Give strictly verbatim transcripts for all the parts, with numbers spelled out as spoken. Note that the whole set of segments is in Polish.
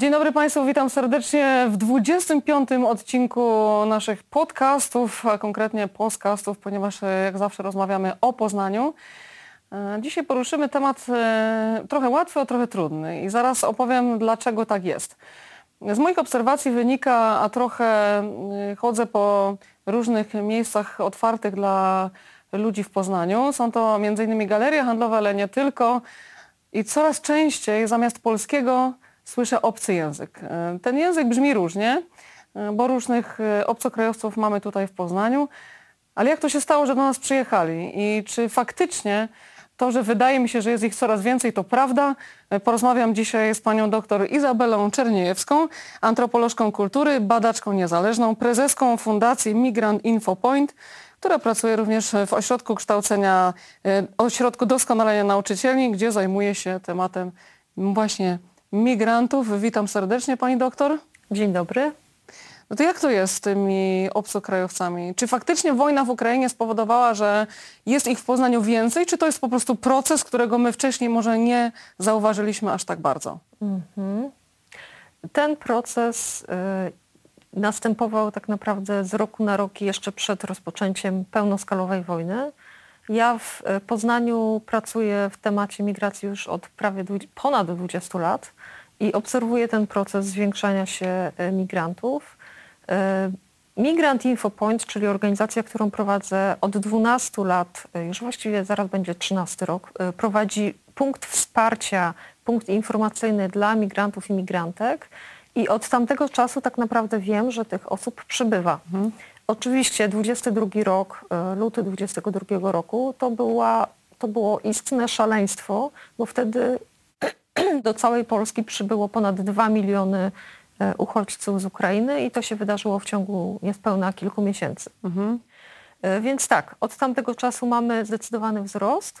Dzień dobry Państwu, witam serdecznie w dwudziestym piątym odcinku naszych podcastów, a konkretnie podcastów, ponieważ jak zawsze rozmawiamy o Poznaniu. Dzisiaj poruszymy temat trochę łatwy, a trochę trudny i zaraz opowiem, dlaczego tak jest. Z moich obserwacji wynika, a trochę chodzę po różnych miejscach otwartych dla ludzi w Poznaniu. Są to między innymi galerie handlowe, ale nie tylko. I coraz częściej zamiast polskiego słyszę obcy język. Ten język brzmi różnie, bo różnych obcokrajowców mamy tutaj w Poznaniu. Ale jak to się stało, że do nas przyjechali? I czy faktycznie to, że wydaje mi się, że jest ich coraz więcej, to prawda? Porozmawiam dzisiaj z panią doktor Izabelą Czerniejewską, antropolożką kultury, badaczką niezależną, prezeską Fundacji Migrant Info Point, która pracuje również w Ośrodku Kształcenia, Ośrodku Doskonalenia Nauczycieli, gdzie zajmuje się tematem właśnie migrantów. Witam serdecznie pani doktor. Dzień dobry. No to jak to jest z tymi obcokrajowcami? Czy faktycznie wojna w Ukrainie spowodowała, że jest ich w Poznaniu więcej, czy to jest po prostu proces, którego my wcześniej może nie zauważyliśmy aż tak bardzo? Mhm. Ten proces y, następował tak naprawdę z roku na rok jeszcze przed rozpoczęciem pełnoskalowej wojny. Ja w Poznaniu pracuję w temacie migracji już od prawie ponad dwudziestu lat i obserwuję ten proces zwiększania się migrantów. Migrant Info Point, czyli organizacja, którą prowadzę od dwunastu lat, już właściwie zaraz będzie trzynasty rok, prowadzi punkt wsparcia, punkt informacyjny dla migrantów i migrantek i od tamtego czasu tak naprawdę wiem, że tych osób przybywa. Mhm. Oczywiście dwudziesty drugi rok, luty dwudziestego drugiego roku to, była, to było istne szaleństwo, bo wtedy do całej Polski przybyło ponad dwa miliony uchodźców z Ukrainy i to się wydarzyło w ciągu niespełna kilku miesięcy. Mhm. Więc tak, od tamtego czasu mamy zdecydowany wzrost,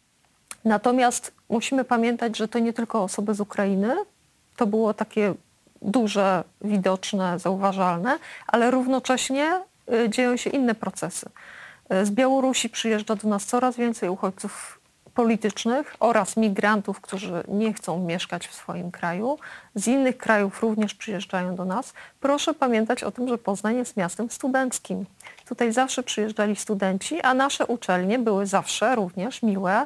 natomiast musimy pamiętać, że to nie tylko osoby z Ukrainy, to było takie duże, widoczne, zauważalne, ale równocześnie dzieją się inne procesy. Z Białorusi przyjeżdża do nas coraz więcej uchodźców politycznych oraz migrantów, którzy nie chcą mieszkać w swoim kraju. Z innych krajów również przyjeżdżają do nas. Proszę pamiętać o tym, że Poznań jest miastem studenckim. Tutaj zawsze przyjeżdżali studenci, a nasze uczelnie były zawsze również miłe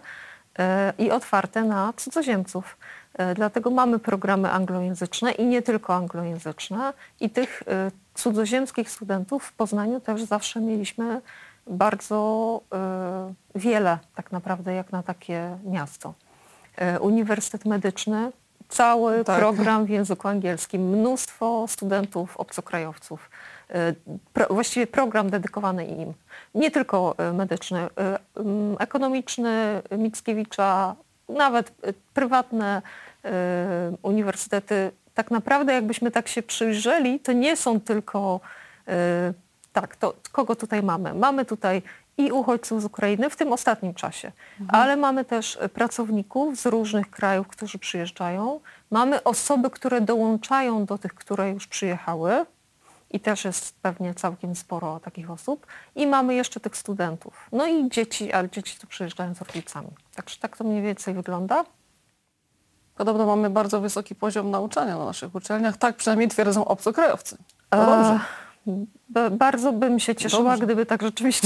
i otwarte na cudzoziemców. Dlatego mamy programy anglojęzyczne i nie tylko anglojęzyczne. I tych cudzoziemskich studentów w Poznaniu też zawsze mieliśmy bardzo y, wiele tak naprawdę jak na takie miasto. Y, Uniwersytet Medyczny, cały tak. program w języku angielskim, mnóstwo studentów obcokrajowców. Y, pro, właściwie program dedykowany im. Nie tylko y, medyczny, y, y, ekonomiczny Mickiewicza, nawet y, prywatne y, uniwersytety. Tak naprawdę jakbyśmy tak się przyjrzeli, to nie są tylko y, tak, to kogo tutaj mamy? Mamy tutaj i uchodźców z Ukrainy w tym ostatnim czasie, mhm. ale mamy też pracowników z różnych krajów, którzy przyjeżdżają. Mamy osoby, które dołączają do tych, które już przyjechały i też jest pewnie całkiem sporo takich osób. I mamy jeszcze tych studentów. No i dzieci, ale dzieci tu przyjeżdżają z rodzicami. Także tak to mniej więcej wygląda. Podobno mamy bardzo wysoki poziom nauczania na naszych uczelniach. Tak przynajmniej twierdzą obcokrajowcy. No dobrze. Bardzo bym się cieszyła, Dobrze. gdyby tak rzeczywiście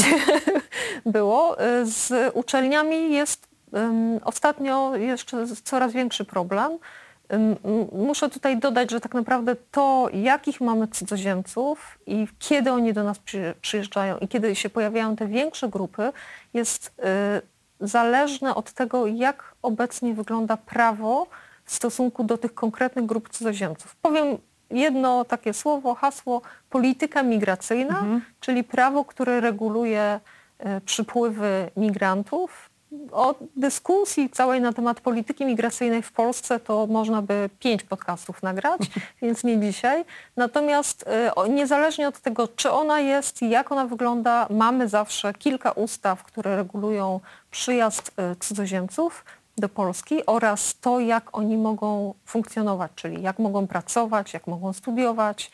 było. Z uczelniami jest um, ostatnio jeszcze coraz większy problem. Um, muszę tutaj dodać, że tak naprawdę to, jakich mamy cudzoziemców i kiedy oni do nas przy, przyjeżdżają i kiedy się pojawiają te większe grupy, jest y, zależne od tego, jak obecnie wygląda prawo w stosunku do tych konkretnych grup cudzoziemców. Powiem jedno takie słowo, hasło, polityka migracyjna, mhm. czyli prawo, które reguluje y, przypływy migrantów. O dyskusji całej na temat polityki migracyjnej w Polsce to można by pięć podcastów nagrać, więc nie dzisiaj. Natomiast y, niezależnie od tego, czy ona jest i jak ona wygląda, mamy zawsze kilka ustaw, które regulują przyjazd y, cudzoziemców do Polski oraz to, jak oni mogą funkcjonować, czyli jak mogą pracować, jak mogą studiować,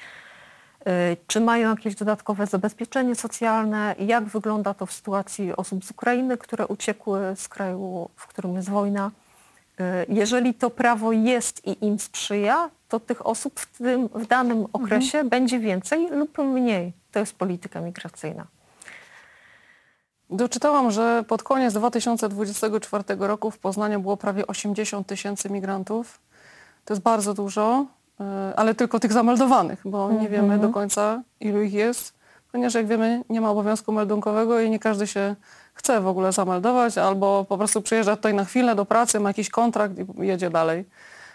czy mają jakieś dodatkowe zabezpieczenie socjalne, jak wygląda to w sytuacji osób z Ukrainy, które uciekły z kraju, w którym jest wojna. Jeżeli to prawo jest i im sprzyja, to tych osób w, tym, w danym okresie mhm. będzie więcej lub mniej. To jest polityka migracyjna. Doczytałam, że pod koniec dwa tysiące dwudziestego czwartego roku w Poznaniu było prawie osiemdziesiąt tysięcy migrantów. To jest bardzo dużo, ale tylko tych zameldowanych, bo nie mhm. wiemy do końca, ilu ich jest, ponieważ jak wiemy, nie ma obowiązku meldunkowego i nie każdy się chce w ogóle zameldować, albo po prostu przyjeżdża tutaj na chwilę do pracy, ma jakiś kontrakt i jedzie dalej.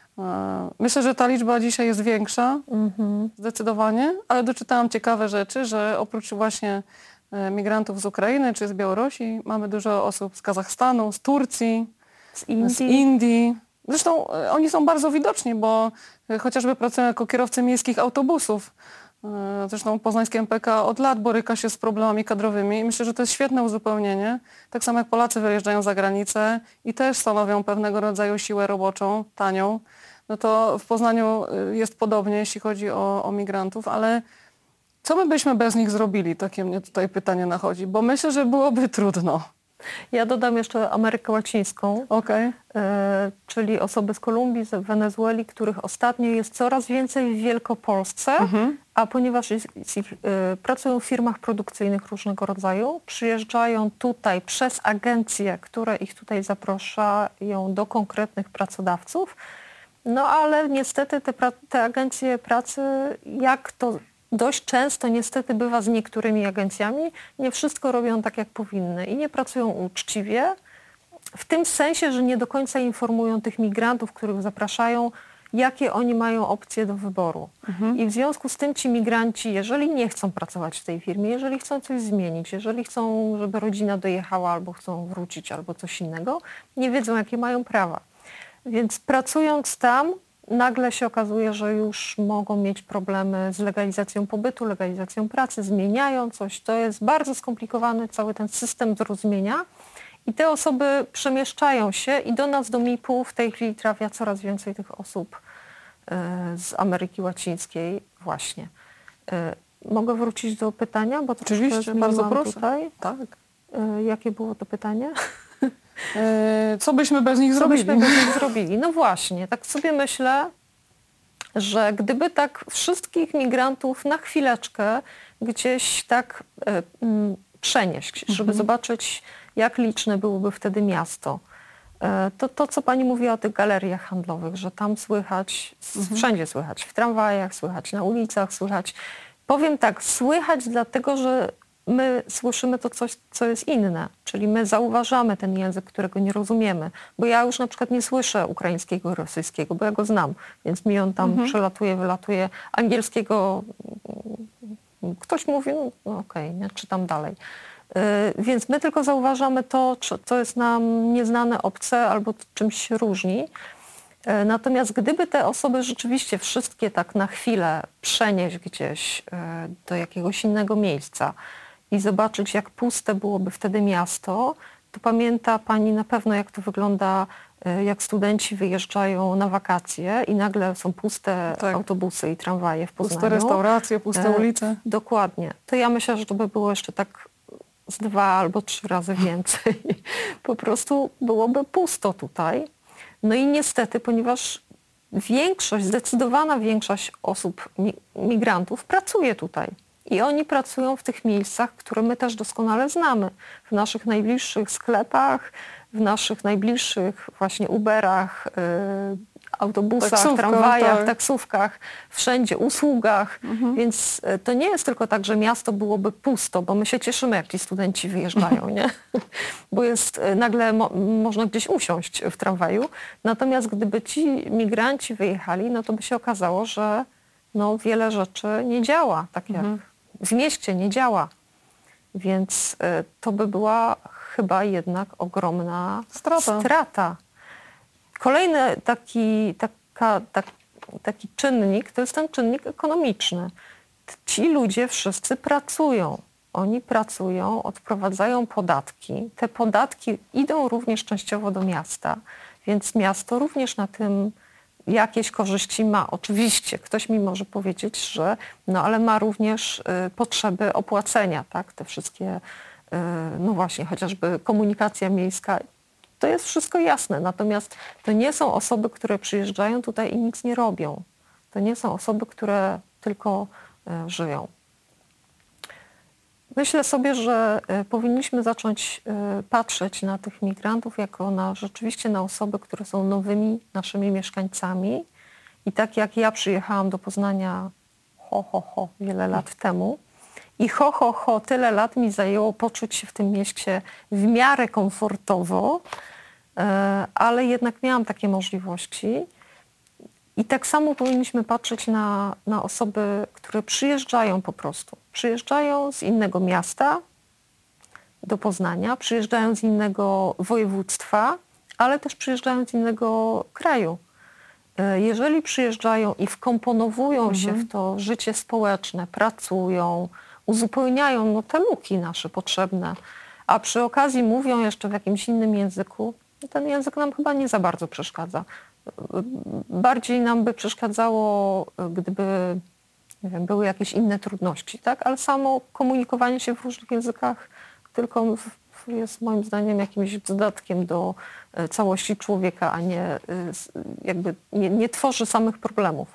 Myślę, że ta liczba dzisiaj jest większa, mhm. zdecydowanie, ale doczytałam ciekawe rzeczy, że oprócz właśnie migrantów z Ukrainy czy z Białorusi mamy dużo osób z Kazachstanu, z Turcji, z Indii. Z Indii. Zresztą oni są bardzo widoczni, bo chociażby pracują jako kierowcy miejskich autobusów. Zresztą poznańskie M P K od lat boryka się z problemami kadrowymi i myślę, że to jest świetne uzupełnienie. Tak samo jak Polacy wyjeżdżają za granicę i też stanowią pewnego rodzaju siłę roboczą, tanią. No to w Poznaniu jest podobnie, jeśli chodzi o, o migrantów, ale co my byśmy bez nich zrobili? Takie mnie tutaj pytanie nachodzi, bo myślę, że byłoby trudno. Ja dodam jeszcze Amerykę Łacińską, okay. e, czyli osoby z Kolumbii, z Wenezueli, których ostatnio jest coraz więcej w Wielkopolsce, mhm. a ponieważ jest, jest ich, e, pracują w firmach produkcyjnych różnego rodzaju, przyjeżdżają tutaj przez agencje, które ich tutaj zapraszają do konkretnych pracodawców, no ale niestety te, pra- te agencje pracy, jak to dość często niestety bywa z niektórymi agencjami, nie wszystko robią tak, jak powinny i nie pracują uczciwie, w tym sensie, że nie do końca informują tych migrantów, których zapraszają, jakie oni mają opcje do wyboru. Mhm. I w związku z tym ci migranci, jeżeli nie chcą pracować w tej firmie, jeżeli chcą coś zmienić, jeżeli chcą, żeby rodzina dojechała albo chcą wrócić albo coś innego, nie wiedzą, jakie mają prawa. Więc pracując tam, nagle się okazuje, że już mogą mieć problemy z legalizacją pobytu, legalizacją pracy, zmieniają coś. To jest bardzo skomplikowany cały ten system zrozumienia i te osoby przemieszczają się i do nas, do M I P-u w tej chwili trafia coraz więcej tych osób z Ameryki Łacińskiej właśnie. Mogę wrócić do pytania? Bo oczywiście, bardzo proszę. Tutaj. Tak. Jakie było to pytanie? Co byśmy bez nich Co zrobili? byśmy bez nich zrobili? No właśnie, tak sobie myślę, że gdyby tak wszystkich migrantów na chwileczkę gdzieś tak e, m, przenieść, żeby mhm. zobaczyć, jak liczne byłoby wtedy miasto, e, to to, co pani mówiła o tych galeriach handlowych, że tam słychać, mhm. wszędzie słychać, w tramwajach, słychać na ulicach, słychać. Powiem tak, słychać dlatego, że my słyszymy to coś, co jest inne, czyli my zauważamy ten język, którego nie rozumiemy. Bo ja już na przykład nie słyszę ukraińskiego i rosyjskiego, bo ja go znam, więc mi on tam mhm. przelatuje, wylatuje. Angielskiego ktoś mówi, no okej, okay, nie, czytam dalej. Yy, więc my tylko zauważamy to, co jest nam nieznane, obce albo czymś się różni. Yy, natomiast gdyby te osoby rzeczywiście wszystkie tak na chwilę przenieść gdzieś yy, do jakiegoś innego miejsca, i zobaczyć, jak puste byłoby wtedy miasto, to pamięta pani na pewno, jak to wygląda, jak studenci wyjeżdżają na wakacje i nagle są puste tak. autobusy i tramwaje w Poznaniu. Puste restauracje, puste ulice. Dokładnie. To ja myślę, że to by było jeszcze tak z dwa albo trzy razy więcej. Po prostu byłoby pusto tutaj. No i niestety, ponieważ większość, zdecydowana większość osób, migrantów pracuje tutaj. I oni pracują w tych miejscach, które my też doskonale znamy. W naszych najbliższych sklepach, w naszych najbliższych właśnie Uberach, yy, autobusach, Taksówka, tramwajach, tak. taksówkach, wszędzie, usługach. Mhm. Więc to nie jest tylko tak, że miasto byłoby pusto, bo my się cieszymy, jak ci studenci wyjeżdżają, nie? Bo jest nagle mo- można gdzieś usiąść w tramwaju. Natomiast gdyby ci migranci wyjechali, no to by się okazało, że no, wiele rzeczy nie działa, tak jak mhm. w mieście nie działa. Więc y, to by była chyba jednak ogromna strata. strata. Kolejny taki, taka, tak, taki czynnik to jest ten czynnik ekonomiczny. Ci ludzie wszyscy pracują. Oni pracują, odprowadzają podatki. Te podatki idą również częściowo do miasta, więc miasto również na tym jakieś korzyści ma. Oczywiście ktoś mi może powiedzieć, że no ale ma również y, potrzeby opłacenia, tak? Te wszystkie, y, no właśnie, chociażby komunikacja miejska. to jest wszystko jasne. Natomiast to nie są osoby, które przyjeżdżają tutaj i nic nie robią. To nie są osoby, które tylko e, żyją. Myślę sobie, że e, powinniśmy zacząć e, patrzeć na tych migrantów jako na rzeczywiście na osoby, które są nowymi naszymi mieszkańcami. I tak jak ja przyjechałam do Poznania ho, ho, ho, wiele lat temu i ho, ho, ho, tyle lat mi zajęło poczuć się w tym mieście w miarę komfortowo, e, ale jednak miałam takie możliwości. I tak samo powinniśmy patrzeć na, na osoby, które przyjeżdżają po prostu. Przyjeżdżają z innego miasta do Poznania, przyjeżdżają z innego województwa, ale też przyjeżdżają z innego kraju. Jeżeli przyjeżdżają i wkomponowują mhm. się w to życie społeczne, pracują, uzupełniają no, te luki nasze potrzebne, a przy okazji mówią jeszcze w jakimś innym języku, ten język nam chyba nie za bardzo przeszkadza. Bardziej nam by przeszkadzało, gdyby nie wiem, były jakieś inne trudności, tak? Ale samo komunikowanie się w różnych językach tylko jest moim zdaniem jakimś dodatkiem do całości człowieka, a nie jakby nie, nie tworzy samych problemów.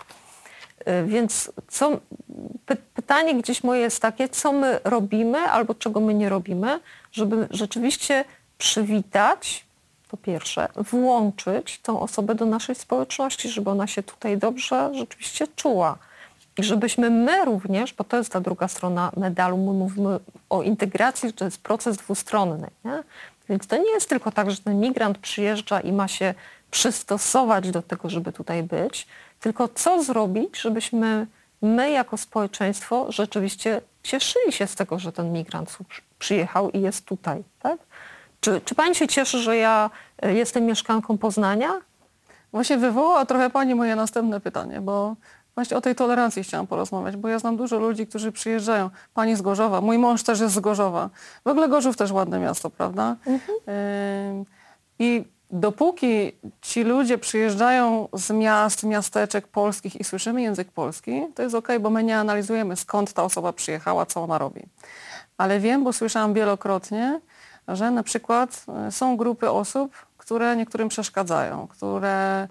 Więc co, py, pytanie gdzieś moje jest takie, co my robimy albo czego my nie robimy, żeby rzeczywiście przywitać, po pierwsze, włączyć tą osobę do naszej społeczności, żeby ona się tutaj dobrze rzeczywiście czuła. I żebyśmy my również, bo to jest ta druga strona medalu, my mówimy o integracji, że to jest proces dwustronny. Nie? Więc to nie jest tylko tak, że ten migrant przyjeżdża i ma się przystosować do tego, żeby tutaj być, tylko co zrobić, żebyśmy my jako społeczeństwo rzeczywiście cieszyli się z tego, że ten migrant przyjechał i jest tutaj. Tak? Czy, czy pani się cieszy, że ja jestem mieszkanką Poznania? Właśnie wywołała trochę pani moje następne pytanie, bo właśnie o tej tolerancji chciałam porozmawiać, bo ja znam dużo ludzi, którzy przyjeżdżają. Pani z Gorzowa, mój mąż też jest z Gorzowa. W ogóle Gorzów też ładne miasto, prawda? Mhm. Yy, I dopóki ci ludzie przyjeżdżają z miast, miasteczek polskich i słyszymy język polski, to jest okej, bo my nie analizujemy, skąd ta osoba przyjechała, co ona robi. Ale wiem, bo słyszałam wielokrotnie, że na przykład są grupy osób, które niektórym przeszkadzają, które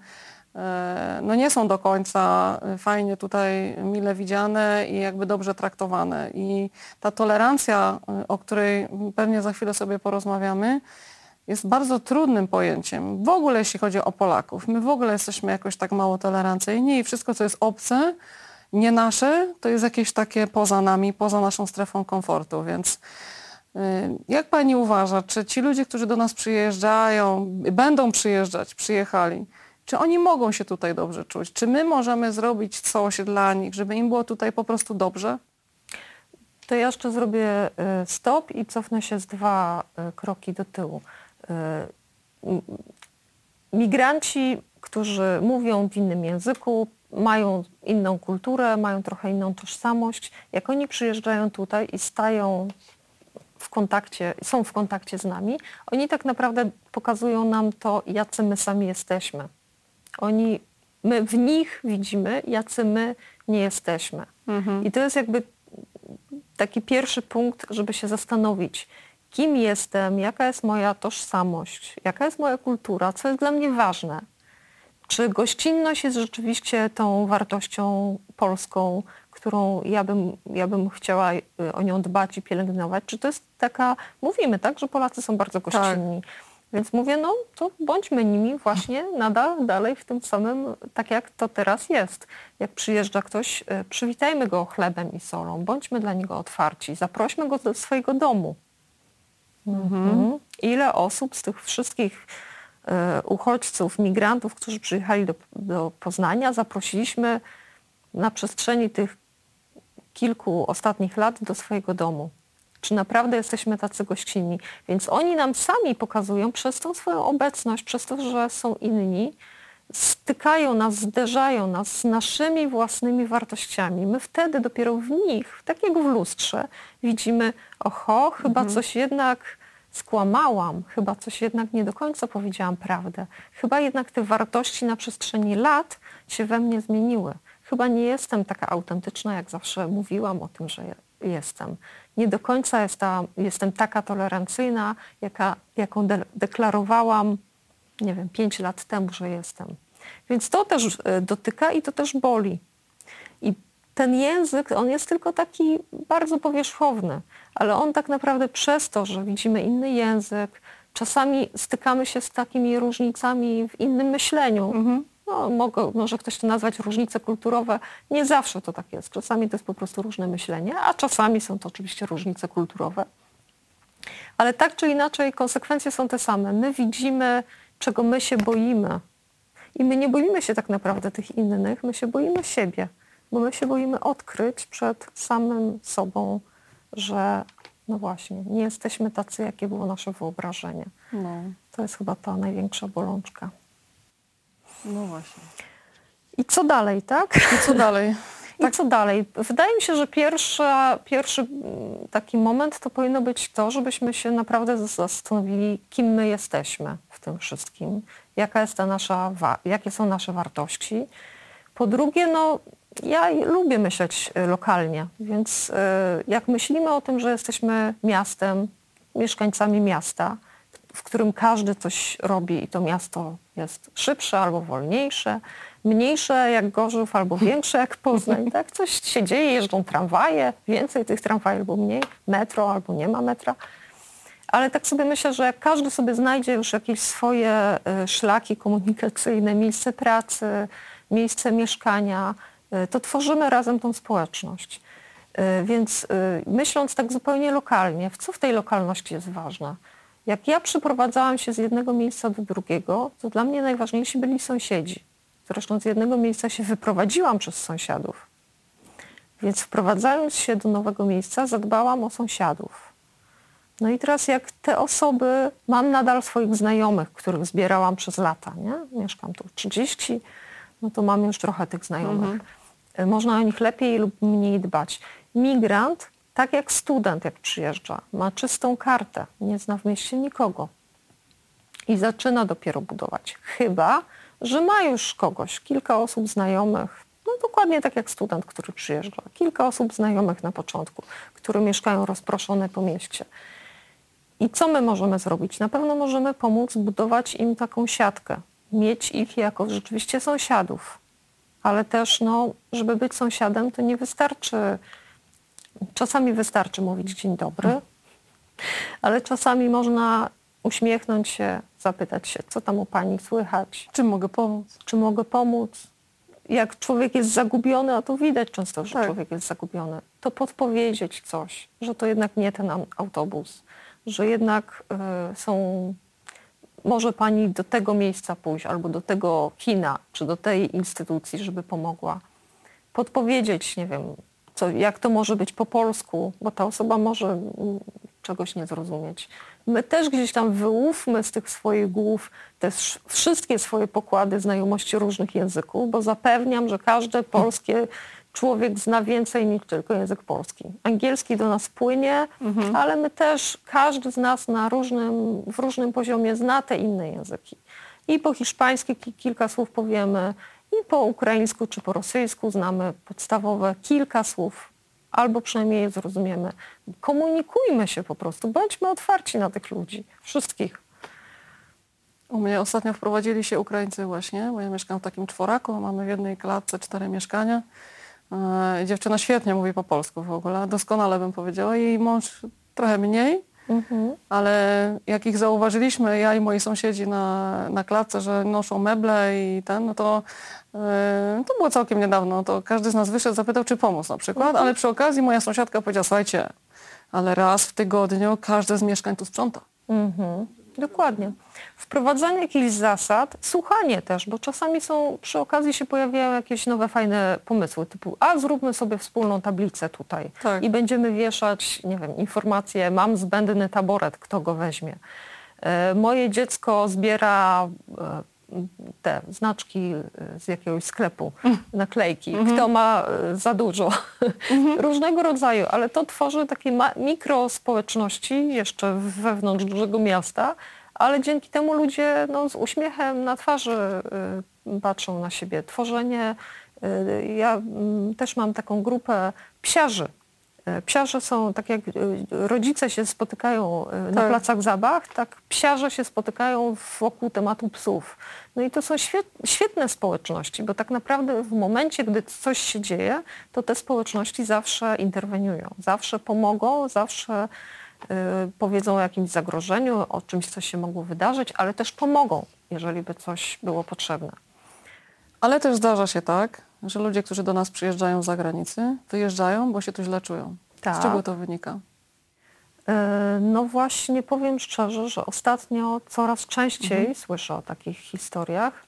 no nie są do końca fajnie tutaj mile widziane i jakby dobrze traktowane. I ta tolerancja, o której pewnie za chwilę sobie porozmawiamy, jest bardzo trudnym pojęciem. W ogóle jeśli chodzi o Polaków. My w ogóle jesteśmy jakoś tak mało tolerancyjni i wszystko, co jest obce, nie nasze, to jest jakieś takie poza nami, poza naszą strefą komfortu. Więc jak pani uważa, czy ci ludzie, którzy do nas przyjeżdżają, będą przyjeżdżać, przyjechali, czy oni mogą się tutaj dobrze czuć? Czy my możemy zrobić coś dla nich, żeby im było tutaj po prostu dobrze? To ja jeszcze zrobię stop i cofnę się z dwa kroki do tyłu. Migranci, którzy mówią w innym języku, mają inną kulturę, mają trochę inną tożsamość. Jak oni przyjeżdżają tutaj i stają w kontakcie, są w kontakcie z nami, oni tak naprawdę pokazują nam to, jacy my sami jesteśmy. Oni, my w nich widzimy, jacy my nie jesteśmy. Mhm. I to jest jakby taki pierwszy punkt, żeby się zastanowić, kim jestem, jaka jest moja tożsamość, jaka jest moja kultura, co jest dla mnie ważne. Czy gościnność jest rzeczywiście tą wartością polską, którą ja bym, ja bym chciała o nią dbać i pielęgnować? Czy to jest taka, mówimy tak, że Polacy są bardzo gościnni. Tak. Więc mówię, no to bądźmy nimi właśnie nadal dalej w tym samym, tak jak to teraz jest. Jak przyjeżdża ktoś, przywitajmy go chlebem i solą, bądźmy dla niego otwarci, zaprośmy go do swojego domu. Mhm. Mhm. Ile osób z tych wszystkich y, uchodźców, migrantów, którzy przyjechali do, do Poznania, zaprosiliśmy na przestrzeni tych kilku ostatnich lat do swojego domu. Czy naprawdę jesteśmy tacy gościnni? Więc oni nam sami pokazują przez tą swoją obecność, przez to, że są inni, stykają nas, zderzają nas z naszymi własnymi wartościami. My wtedy dopiero w nich, tak jak w lustrze, widzimy, oho, chyba mhm. coś jednak skłamałam, chyba coś jednak nie do końca powiedziałam prawdę. Chyba jednak te wartości na przestrzeni lat się we mnie zmieniły. Chyba nie jestem taka autentyczna, jak zawsze mówiłam o tym, że jestem. Nie do końca jest ta, jestem taka tolerancyjna, jaka, jaką de- deklarowałam, nie wiem, pięć lat temu, że jestem. Więc to też dotyka i to też boli. I ten język, on jest tylko taki bardzo powierzchowny, ale on tak naprawdę przez to, że widzimy inny język, czasami stykamy się z takimi różnicami w innym myśleniu. Mhm. No, mogę, może ktoś to nazwać różnice kulturowe. Nie zawsze to tak jest. Czasami to jest po prostu różne myślenie, a czasami są to oczywiście różnice kulturowe. Ale tak czy inaczej konsekwencje są te same. My widzimy, czego my się boimy. I my nie boimy się tak naprawdę tych innych, my się boimy siebie. Bo my się boimy odkryć przed samym sobą, że no właśnie, nie jesteśmy tacy, jakie było nasze wyobrażenie. No. To jest chyba ta największa bolączka. No właśnie. I co dalej, tak? I co dalej? I tak. co dalej? Wydaje mi się, że pierwsza, pierwszy taki moment to powinno być to, żebyśmy się naprawdę zastanowili, kim my jesteśmy w tym wszystkim. Jaka jest ta nasza, wa- jakie są nasze wartości. Po drugie, no ja lubię myśleć lokalnie, więc y, jak myślimy o tym, że jesteśmy miastem, mieszkańcami miasta, w którym każdy coś robi i to miasto jest szybsze albo wolniejsze, mniejsze jak Gorzów albo większe jak Poznań, tak? Coś się dzieje, jeżdżą tramwaje, więcej tych tramwajów albo mniej, metro albo nie ma metra. Ale tak sobie myślę, że jak każdy sobie znajdzie już jakieś swoje y, szlaki komunikacyjne, miejsce pracy, miejsce mieszkania, y, to tworzymy razem tą społeczność. Y, więc y, myśląc tak zupełnie lokalnie, w co w tej lokalności jest ważne? Jak ja przeprowadzałam się z jednego miejsca do drugiego, to dla mnie najważniejsi byli sąsiedzi. Zresztą z jednego miejsca się wyprowadziłam przez sąsiadów. Więc wprowadzając się do nowego miejsca, zadbałam o sąsiadów. No i teraz jak te osoby, mam nadal swoich znajomych, których zbierałam przez lata, nie? Mieszkam tu trzydzieści, no to mam już trochę tych znajomych. Mhm. Można o nich lepiej lub mniej dbać. Migrant, tak jak student, jak przyjeżdża, ma czystą kartę, nie zna w mieście nikogo i zaczyna dopiero budować. Chyba że ma już kogoś, kilka osób znajomych, no dokładnie tak jak student, który przyjeżdża. Kilka osób znajomych na początku, które mieszkają rozproszone po mieście. I co my możemy zrobić? Na pewno możemy pomóc budować im taką siatkę. Mieć ich jako rzeczywiście sąsiadów. Ale też, no, żeby być sąsiadem, to nie wystarczy, czasami wystarczy mówić dzień dobry, ale czasami można uśmiechnąć się, zapytać się, co tam u pani słychać. Czym mogę pomóc? Czy mogę pomóc? Jak człowiek jest zagubiony, a to widać często, że tak. człowiek jest zagubiony, to podpowiedzieć coś, że to jednak nie ten autobus, że jednak y, są, może pani do tego miejsca pójść, albo do tego kina, czy do tej instytucji, żeby pomogła. Podpowiedzieć, nie wiem, co, jak to może być po polsku, bo ta osoba może czegoś nie zrozumieć. My też gdzieś tam wyłówmy z tych swoich głów te wszystkie swoje pokłady znajomości różnych języków, bo zapewniam, że każdy polski człowiek zna więcej niż tylko język polski. Angielski do nas płynie, mhm. ale my też, każdy z nas na różnym, w różnym poziomie zna te inne języki. I po hiszpańsku kilka słów powiemy, i po ukraińsku czy po rosyjsku znamy podstawowe kilka słów. Albo przynajmniej je zrozumiemy. Komunikujmy się po prostu, bądźmy otwarci na tych ludzi, wszystkich. U mnie ostatnio wprowadzili się Ukraińcy właśnie, bo ja mieszkam w takim czworaku, mamy w jednej klatce cztery mieszkania. Yy, dziewczyna świetnie mówi po polsku w ogóle, doskonale bym powiedziała. Jej mąż trochę mniej, mhm. ale jak ich zauważyliśmy, ja i moi sąsiedzi na, na klatce, że noszą meble i ten, no to to było całkiem niedawno, to każdy z nas wyszedł, zapytał, czy pomóc na przykład, mhm. ale przy okazji moja sąsiadka powiedziała, słuchajcie, ale raz w tygodniu każde z mieszkań tu sprząta. Mhm. Dokładnie. Wprowadzanie jakichś zasad, słuchanie też, bo czasami są, przy okazji się pojawiają jakieś nowe, fajne pomysły, typu, a zróbmy sobie wspólną tablicę tutaj tak. i będziemy wieszać, nie wiem, informacje, mam zbędny taboret, kto go weźmie. E, moje dziecko zbiera e, te znaczki z jakiegoś sklepu, naklejki. Mm-hmm. Kto ma za dużo. Mm-hmm. Różnego rodzaju, ale to tworzy takie ma- mikrospołeczności jeszcze wewnątrz dużego miasta, ale dzięki temu ludzie no, z uśmiechem na twarzy y, patrzą na siebie. Tworzenie, y, ja y, też mam taką grupę psiarzy Psiarze są, tak jak rodzice się spotykają na Tak. placach zabaw, tak psiarze się spotykają wokół tematu psów. No i to są świetne społeczności, bo tak naprawdę w momencie, gdy coś się dzieje, to te społeczności zawsze interweniują, zawsze pomogą, zawsze y, powiedzą o jakimś zagrożeniu, o czymś, co się mogło wydarzyć, ale też pomogą, jeżeli by coś było potrzebne. Ale też zdarza się tak, że ludzie, którzy do nas przyjeżdżają z zagranicy, wyjeżdżają, bo się tu źle czują. Tak. Z czego to wynika? No właśnie powiem szczerze, że ostatnio coraz częściej Mhm. słyszę o takich historiach.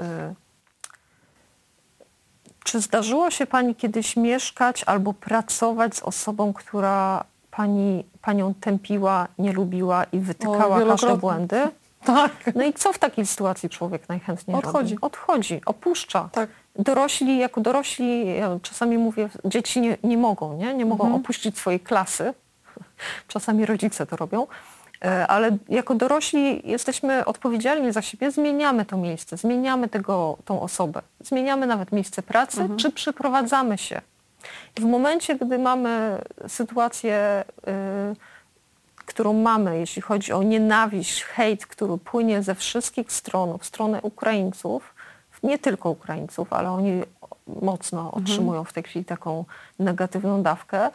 Czy zdarzyło się pani kiedyś mieszkać albo pracować z osobą, która pani, panią tępiła, nie lubiła i wytykała O, każde wielokrotnie. błędy? Tak. No i co w takiej sytuacji człowiek najchętniej Odchodzi. robi? Odchodzi, opuszcza. Tak. Dorośli, jako dorośli, ja czasami mówię, dzieci nie, nie mogą, nie? Nie mogą Mhm. opuścić swojej klasy. Czasami rodzice to robią, ale jako dorośli jesteśmy odpowiedzialni za siebie, zmieniamy to miejsce, zmieniamy tego, tą osobę, zmieniamy nawet miejsce pracy, Mhm. czy przyprowadzamy się. W momencie, gdy mamy sytuację, y, którą mamy, jeśli chodzi o nienawiść, hejt, który płynie ze wszystkich stron, w stronę Ukraińców, nie tylko Ukraińców, ale oni mocno otrzymują w tej chwili taką negatywną dawkę,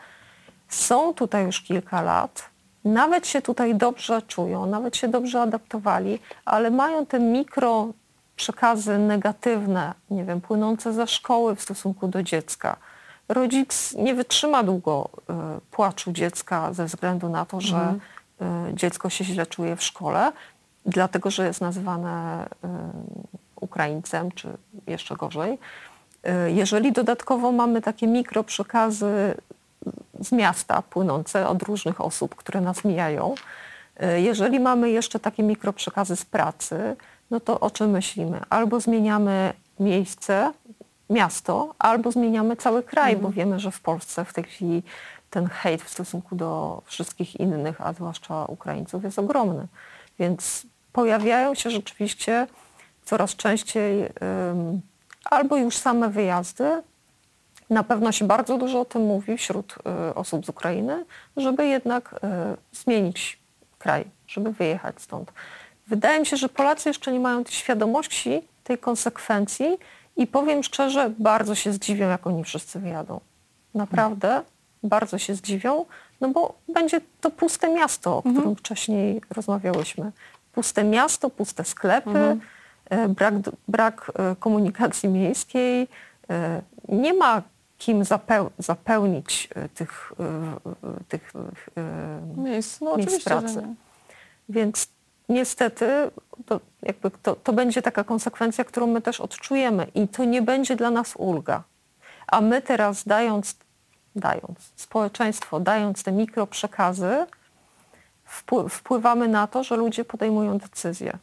są tutaj już kilka lat, nawet się tutaj dobrze czują, nawet się dobrze adaptowali, ale mają te mikro przekazy negatywne, nie wiem, płynące ze szkoły w stosunku do dziecka. Rodzic nie wytrzyma długo y, płaczu dziecka ze względu na to, że Mhm. y, dziecko się źle czuje w szkole, dlatego że jest nazywane y, Ukraińcem, czy jeszcze gorzej. Y, jeżeli dodatkowo mamy takie mikro przekazy z miasta płynące od różnych osób, które nas mijają. Jeżeli mamy jeszcze takie mikroprzekazy z pracy, no to o czym myślimy? Albo zmieniamy miejsce, miasto, albo zmieniamy cały kraj, Mhm. bo wiemy, że w Polsce w tej chwili ten hejt w stosunku do wszystkich innych, a zwłaszcza Ukraińców, jest ogromny. Więc pojawiają się rzeczywiście coraz częściej um, albo już same wyjazdy. Na pewno się bardzo dużo o tym mówi wśród y, osób z Ukrainy, żeby jednak y, zmienić kraj, żeby wyjechać stąd. Wydaje mi się, że Polacy jeszcze nie mają tej świadomości, tej konsekwencji i powiem szczerze, bardzo się zdziwią, jak oni wszyscy wyjadą. Naprawdę hmm. bardzo się zdziwią, no bo będzie to puste miasto, o którym hmm. wcześniej rozmawiałyśmy. Puste miasto, puste sklepy, hmm. y, brak, brak y, komunikacji miejskiej, y, nie ma kim zapeł- zapełnić tych, tych miejsc, no, miejsc pracy. Więc niestety to, jakby to, to będzie taka konsekwencja, którą my też odczujemy i to nie będzie dla nas ulga. A my teraz dając, dając społeczeństwo, dając te mikroprzekazy, wpły- wpływamy na to, że ludzie podejmują decyzje.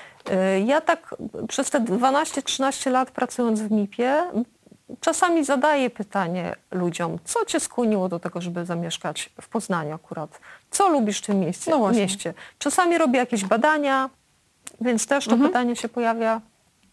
Ja tak przez te dwanaście trzynaście lat pracując w M I P-ie, czasami zadaję pytanie ludziom, co cię skłoniło do tego, żeby zamieszkać w Poznaniu akurat? Co lubisz w tym mieście? No mieście? Czasami robię jakieś badania, więc też to mhm. pytanie się pojawia.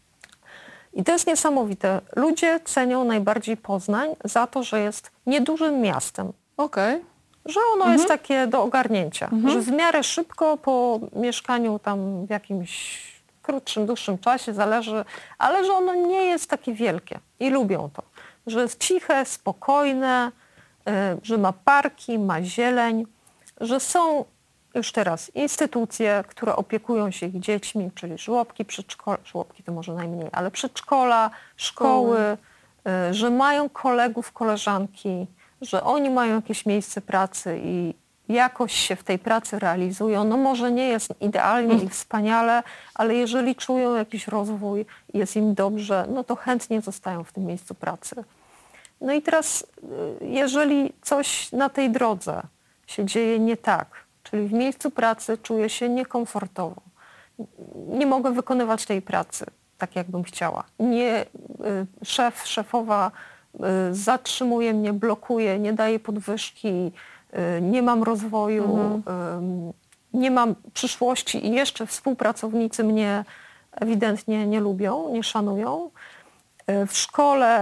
I to jest niesamowite. Ludzie cenią najbardziej Poznań za to, że jest niedużym miastem. Okej. Okay. Że ono mhm. jest takie do ogarnięcia. Mhm. Że w miarę szybko po mieszkaniu tam w jakimś krótszym, dłuższym czasie, zależy, ale że ono nie jest takie wielkie i lubią to. Że jest ciche, spokojne, y, że ma parki, ma zieleń, że są już teraz instytucje, które opiekują się ich dziećmi, czyli żłobki, przedszkola, żłobki to może najmniej, ale przedszkola, szkoły, y, że mają kolegów, koleżanki, że oni mają jakieś miejsce pracy i jakoś się w tej pracy realizują. No może nie jest idealnie i wspaniale, ale jeżeli czują jakiś rozwój i jest im dobrze, no to chętnie zostają w tym miejscu pracy. No i teraz, jeżeli coś na tej drodze się dzieje nie tak, czyli w miejscu pracy czuję się niekomfortowo, nie mogę wykonywać tej pracy tak, jakbym chciała. Nie, szef, szefowa zatrzymuje mnie, blokuje, nie daje podwyżki, nie mam rozwoju, mhm. nie mam przyszłości i jeszcze współpracownicy mnie ewidentnie nie lubią, nie szanują. W szkole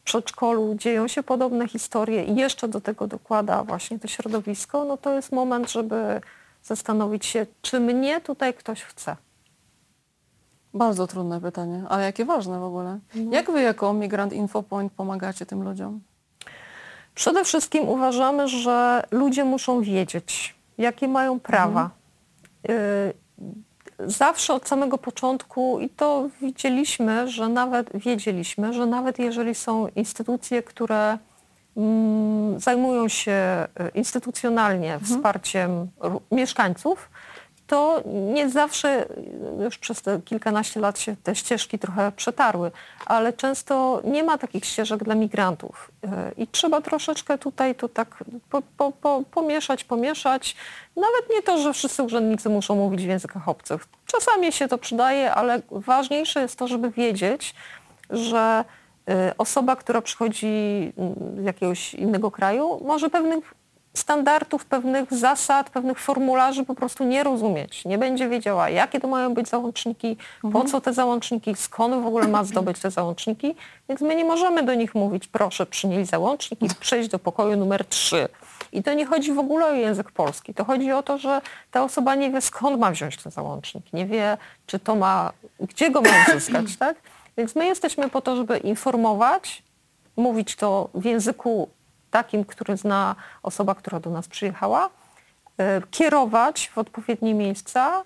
przedszkolu dzieją się podobne historie i jeszcze do tego dokłada właśnie to środowisko, no to jest moment, żeby zastanowić się, czy mnie tutaj ktoś chce. Bardzo trudne pytanie, ale jakie ważne w ogóle. No. Jak wy jako Migrant Info Point pomagacie tym ludziom? Przede wszystkim uważamy, że ludzie muszą wiedzieć, jakie mają prawa. Mhm. Zawsze od samego początku, i to widzieliśmy, że nawet wiedzieliśmy, że nawet jeżeli są instytucje, które mm, zajmują się instytucjonalnie mhm. wsparciem mieszkańców, to nie zawsze, już przez te kilkanaście lat się te ścieżki trochę przetarły, ale często nie ma takich ścieżek dla migrantów. I trzeba troszeczkę tutaj to tak po, po, po, pomieszać, pomieszać. Nawet nie to, że wszyscy urzędnicy muszą mówić w językach obcych. Czasami się to przydaje, ale ważniejsze jest to, żeby wiedzieć, że osoba, która przychodzi z jakiegoś innego kraju, może pewnych standardów, pewnych zasad, pewnych formularzy po prostu nie rozumieć. Nie będzie wiedziała, jakie to mają być załączniki, mhm. po co te załączniki, skąd w ogóle ma zdobyć te załączniki. Więc my nie możemy do nich mówić, proszę przynieść załącznik i przejść do pokoju numer trzy. I to nie chodzi w ogóle o język polski. To chodzi o to, że ta osoba nie wie, skąd ma wziąć ten załącznik. Nie wie, czy to ma, gdzie go ma uzyskać, tak? Więc my jesteśmy po to, żeby informować, mówić to w języku takim, który zna osoba, która do nas przyjechała, kierować w odpowiednie miejsca,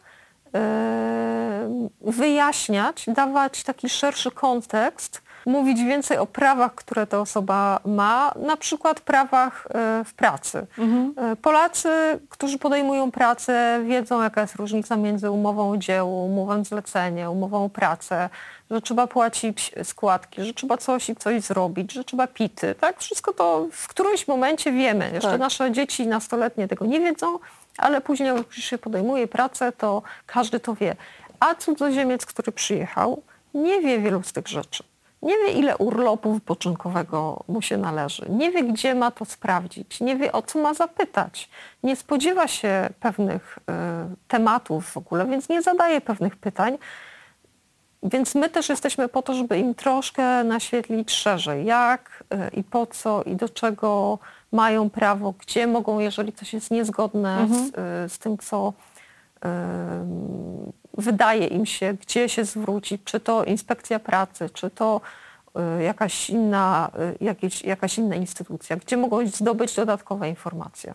wyjaśniać, dawać taki szerszy kontekst, mówić więcej o prawach, które ta osoba ma, na przykład prawach w pracy. Mhm. Polacy, którzy podejmują pracę, wiedzą, jaka jest różnica między umową o dzieło, umową zlecenie, umową o pracę, że trzeba płacić składki, że trzeba coś i coś zrobić, że trzeba pity. Tak? Wszystko to w którymś momencie wiemy. Jeszcze tak. Nasze dzieci nastoletnie tego nie wiedzą, ale później, jak już się podejmuje pracę, to każdy to wie. A cudzoziemiec, który przyjechał, nie wie wielu z tych rzeczy. Nie wie, ile urlopu wypoczynkowego mu się należy. Nie wie, gdzie ma to sprawdzić. Nie wie, o co ma zapytać. Nie spodziewa się pewnych y, tematów w ogóle, więc nie zadaje pewnych pytań. Więc my też jesteśmy po to, żeby im troszkę naświetlić szerzej, jak y, i po co i do czego mają prawo, gdzie mogą, jeżeli coś jest niezgodne mhm. z, y, z tym, co y, wydaje im się, gdzie się zwrócić, czy to inspekcja pracy, czy to y, jakaś inna, y, jakieś, jakaś inna instytucja, gdzie mogą zdobyć dodatkowe informacje.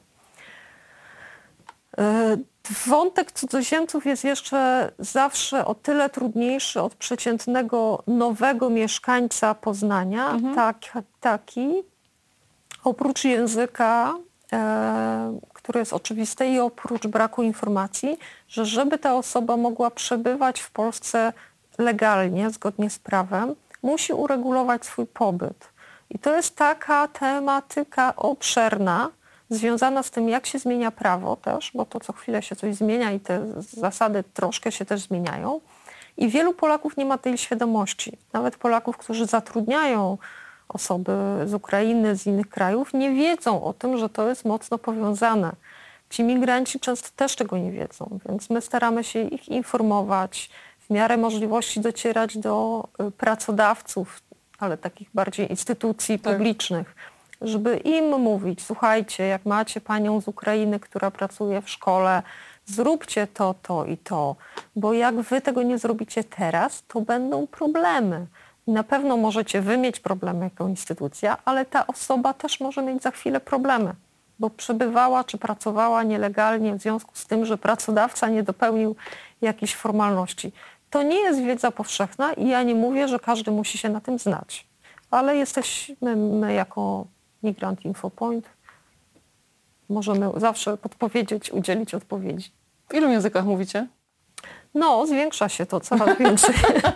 Y, wątek cudzoziemców jest jeszcze zawsze o tyle trudniejszy od przeciętnego nowego mieszkańca Poznania, mhm. tak, taki, oprócz języka, e, które jest oczywiste i oprócz braku informacji, że żeby ta osoba mogła przebywać w Polsce legalnie, zgodnie z prawem, musi uregulować swój pobyt. I to jest taka tematyka obszerna, związana z tym, jak się zmienia prawo też, bo to co chwilę się coś zmienia i te zasady troszkę się też zmieniają. I wielu Polaków nie ma tej świadomości. Nawet Polaków, którzy zatrudniają osoby z Ukrainy, z innych krajów, nie wiedzą o tym, że to jest mocno powiązane. Ci migranci często też tego nie wiedzą, więc my staramy się ich informować, w miarę możliwości docierać do pracodawców, ale takich bardziej instytucji tak. publicznych, żeby im mówić, słuchajcie, jak macie panią z Ukrainy, która pracuje w szkole, zróbcie to, to i to, bo jak wy tego nie zrobicie teraz, to będą problemy. Na pewno możecie wy mieć problemy jako instytucja, ale ta osoba też może mieć za chwilę problemy, bo przebywała czy pracowała nielegalnie w związku z tym, że pracodawca nie dopełnił jakichś formalności. To nie jest wiedza powszechna i ja nie mówię, że każdy musi się na tym znać, ale jesteśmy my jako Migrant Info Point, możemy zawsze podpowiedzieć, udzielić odpowiedzi. W ilu językach mówicie? No, zwiększa się to coraz więcej.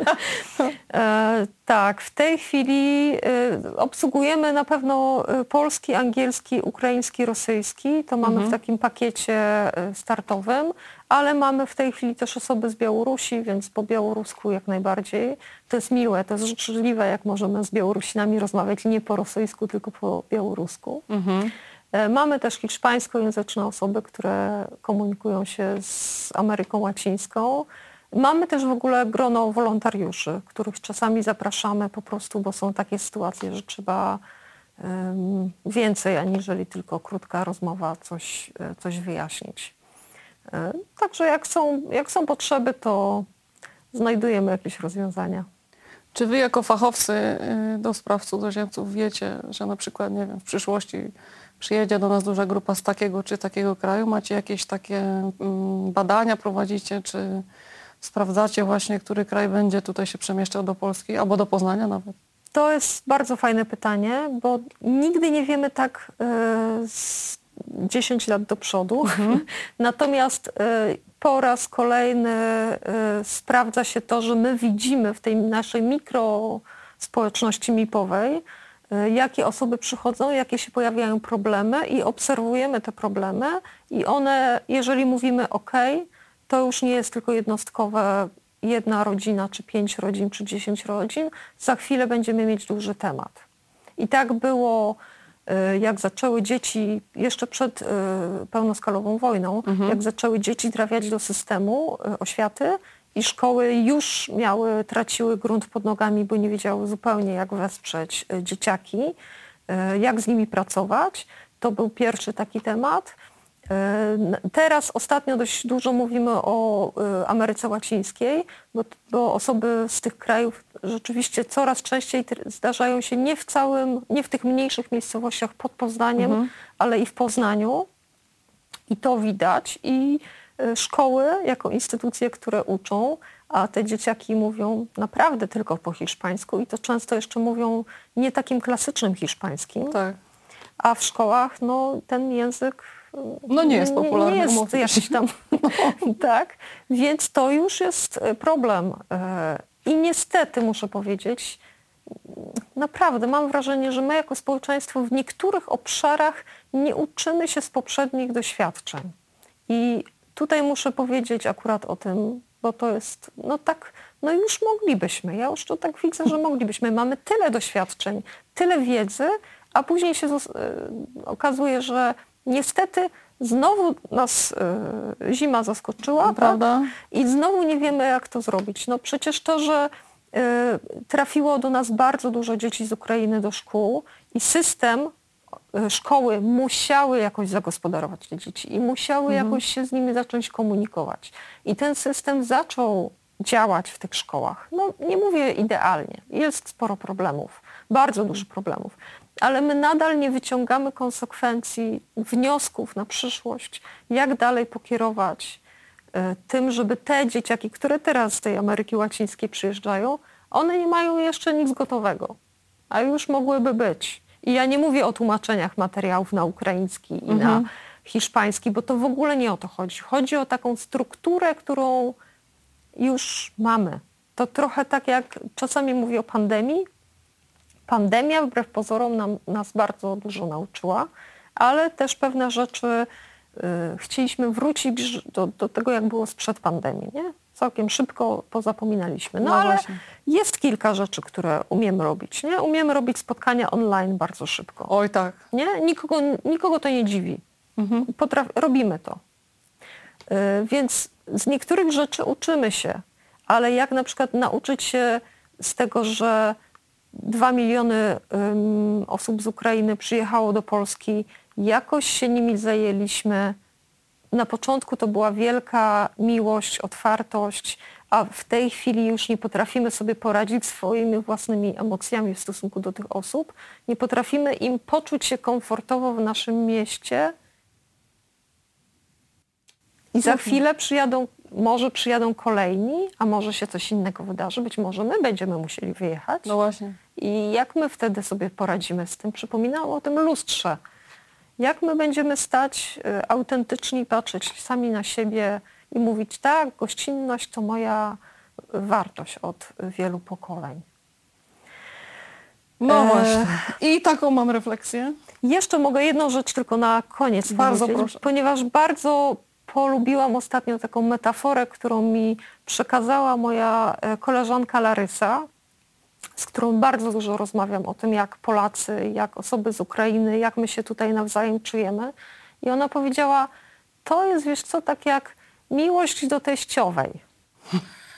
e, tak, w tej chwili e, obsługujemy na pewno polski, angielski, ukraiński, rosyjski. To mamy mhm. w takim pakiecie startowym, ale mamy w tej chwili też osoby z Białorusi, więc po białorusku jak najbardziej. To jest miłe, to jest życzliwe, jak możemy z Białorusinami rozmawiać nie po rosyjsku, tylko po białorusku. Mhm. Mamy też hiszpańskojęzyczne osoby, które komunikują się z Ameryką Łacińską. Mamy też w ogóle grono wolontariuszy, których czasami zapraszamy po prostu, bo są takie sytuacje, że trzeba um, więcej, aniżeli tylko krótka rozmowa, coś, coś wyjaśnić. E, także jak są, jak są potrzeby, to znajdujemy jakieś rozwiązania. Czy wy jako fachowcy do spraw cudzoziemców wiecie, że na przykład, nie wiem, w przyszłości przyjedzie do nas duża grupa z takiego czy takiego kraju? Macie jakieś takie badania, prowadzicie, czy sprawdzacie właśnie, który kraj będzie tutaj się przemieszczał do Polski albo do Poznania nawet? To jest bardzo fajne pytanie, bo nigdy nie wiemy tak y, z dziesięć lat do przodu. Mhm. Natomiast y, po raz kolejny y, sprawdza się to, że my widzimy w tej naszej mikrospołeczności mipowej, y, jakie osoby przychodzą, jakie się pojawiają problemy i obserwujemy te problemy i one, jeżeli mówimy OK, to już nie jest tylko jednostkowe jedna rodzina, czy pięć rodzin, czy dziesięć rodzin. Za chwilę będziemy mieć duży temat. I tak było, jak zaczęły dzieci, jeszcze przed pełnoskalową wojną, mhm. jak zaczęły dzieci trafiać do systemu oświaty i szkoły już miały, traciły grunt pod nogami, bo nie wiedziały zupełnie, jak wesprzeć dzieciaki, jak z nimi pracować. To był pierwszy taki temat. Teraz ostatnio dość dużo mówimy o Ameryce Łacińskiej, bo, bo osoby z tych krajów rzeczywiście coraz częściej zdarzają się nie w całym, nie w tych mniejszych miejscowościach pod Poznaniem, mhm. ale i w Poznaniu. I to widać. I szkoły jako instytucje, które uczą, a te dzieciaki mówią naprawdę tylko po hiszpańsku i to często jeszcze mówią nie takim klasycznym hiszpańskim. Tak. A w szkołach no, ten język no nie jest popularny. Nie, nie jest jakiś tam, no. tak, więc to już jest problem. I niestety muszę powiedzieć, naprawdę mam wrażenie, że my jako społeczeństwo w niektórych obszarach nie uczymy się z poprzednich doświadczeń. I tutaj muszę powiedzieć akurat o tym, bo to jest, no tak, no już moglibyśmy, ja już to tak widzę, że moglibyśmy. Mamy tyle doświadczeń, tyle wiedzy, a później się okazuje, że niestety znowu nas y, zima zaskoczyła, prawda? Tak? I znowu nie wiemy, jak to zrobić. No przecież to, że y, trafiło do nas bardzo dużo dzieci z Ukrainy do szkół i system, y, szkoły musiały jakoś zagospodarować te dzieci i musiały mhm. jakoś się z nimi zacząć komunikować. I ten system zaczął działać w tych szkołach. No nie mówię idealnie, jest sporo problemów, bardzo dużo problemów. Ale my nadal nie wyciągamy konsekwencji, wniosków na przyszłość, jak dalej pokierować y, tym, żeby te dzieciaki, które teraz z tej Ameryki Łacińskiej przyjeżdżają, one nie mają jeszcze nic gotowego, a już mogłyby być. I ja nie mówię o tłumaczeniach materiałów na ukraiński i mhm. na hiszpański, bo to w ogóle nie o to chodzi. Chodzi o taką strukturę, którą już mamy. To trochę tak jak czasami mówię o pandemii. Pandemia wbrew pozorom nam, nas bardzo dużo nauczyła, ale też pewne rzeczy y, chcieliśmy wrócić do, do tego, jak było sprzed pandemii. Nie? Całkiem szybko pozapominaliśmy. No, no ale właśnie. Jest kilka rzeczy, które umiemy robić. Nie? Umiemy robić spotkania online bardzo szybko. Oj tak. Nie? Nikogo, nikogo to nie dziwi. Mhm. Potraf- robimy to. Y, więc z niektórych rzeczy uczymy się, ale jak na przykład nauczyć się z tego, że Dwa miliony um, osób z Ukrainy przyjechało do Polski, jakoś się nimi zajęliśmy. Na początku to była wielka miłość, otwartość, a w tej chwili już nie potrafimy sobie poradzić swoimi własnymi emocjami w stosunku do tych osób. Nie potrafimy im poczuć się komfortowo w naszym mieście. I za chwilę przyjadą, może przyjadą kolejni, a może się coś innego wydarzy. Być może my będziemy musieli wyjechać. No właśnie. I jak my wtedy sobie poradzimy z tym? Przypominało o tym lustrze. Jak my będziemy stać y, autentyczni, patrzeć sami na siebie i mówić, tak, gościnność to moja wartość od wielu pokoleń. No e... właśnie. I taką mam refleksję. Jeszcze mogę jedną rzecz tylko na koniec bardzo proszę. Ponieważ bardzo polubiłam ostatnio taką metaforę, którą mi przekazała moja koleżanka Larysa, z którą bardzo dużo rozmawiam o tym, jak Polacy, jak osoby z Ukrainy, jak my się tutaj nawzajem czujemy. I ona powiedziała, to jest, wiesz co, tak jak miłość do teściowej.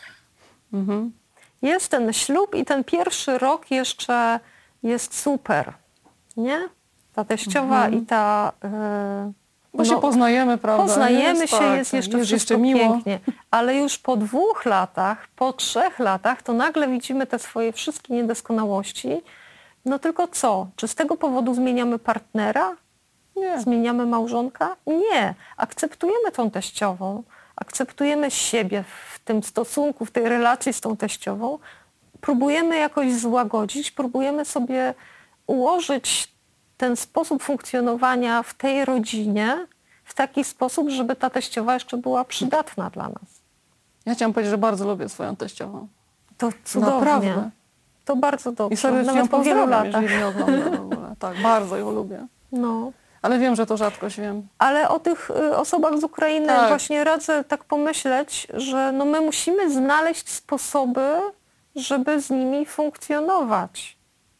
Mhm. Jest ten ślub i ten pierwszy rok jeszcze jest super, nie? Ta teściowa Mhm. i ta... Yy, Bo się poznajemy, prawda? Poznajemy jest, się, tak, jest jeszcze jest wszystko jeszcze miło. pięknie. Ale już po dwóch latach, po trzech latach, to nagle widzimy te swoje wszystkie niedoskonałości. No tylko co? Czy z tego powodu zmieniamy partnera? Nie. Zmieniamy małżonka? Nie. Akceptujemy tą teściową, akceptujemy siebie w tym stosunku, w tej relacji z tą teściową, próbujemy jakoś złagodzić, próbujemy sobie ułożyć ten sposób funkcjonowania w tej rodzinie w taki sposób, żeby ta teściowa jeszcze była przydatna dla nas. Ja chciałam powiedzieć, że bardzo lubię swoją teściową. To cudownie. Naprawdę. To bardzo dobrze. I serdecznie ją Nawet po wielu pozdrawiam, latach. jeżeli mnie ogląda w ogóle. Tak, bardzo ją lubię. No. Ale wiem, że to rzadkość, wiem. Ale o tych y, osobach z Ukrainy Tak. właśnie radzę tak pomyśleć, że no my musimy znaleźć sposoby, żeby z nimi funkcjonować.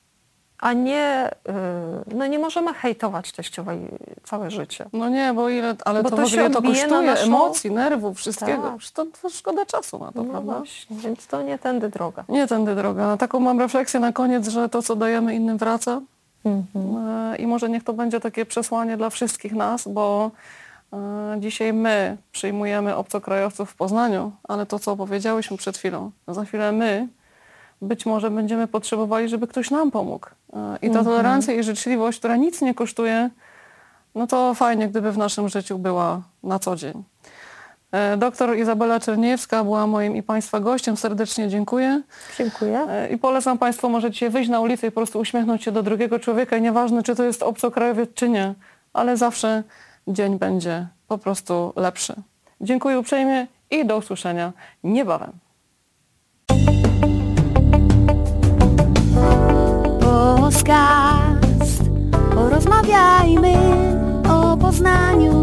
A nie, y, no nie możemy hejtować teściowej całe życie. No nie, bo ile, ale Bo to, to to, się ile to odbije na kosztuje, naszą- emocji, nerwów, wszystkiego. Tak. Przecież To, to szkoda czasu na to, No prawda? właśnie, więc to nie tędy droga. Nie tędy droga. No, taką mam refleksję na koniec, że to, co dajemy innym, wraca. Mhm. E, I może niech to będzie takie przesłanie dla wszystkich nas, bo e, dzisiaj my przyjmujemy obcokrajowców w Poznaniu, ale to, co opowiedziałyśmy przed chwilą, za chwilę my być może będziemy potrzebowali, żeby ktoś nam pomógł. E, I ta Mhm. tolerancja i życzliwość, która nic nie kosztuje, no to fajnie, gdyby w naszym życiu była na co dzień. E, Doktor Izabela Czerniejewska była moim i Państwa gościem. Serdecznie dziękuję. Dziękuję. E, I polecam Państwu, możecie wyjść na ulicę i po prostu uśmiechnąć się do drugiego człowieka i nieważne, czy to jest obcokrajowiec, czy nie, ale zawsze dzień będzie po prostu lepszy. Dziękuję uprzejmie i do usłyszenia niebawem. Podcast. Porozmawiajmy o Poznaniu.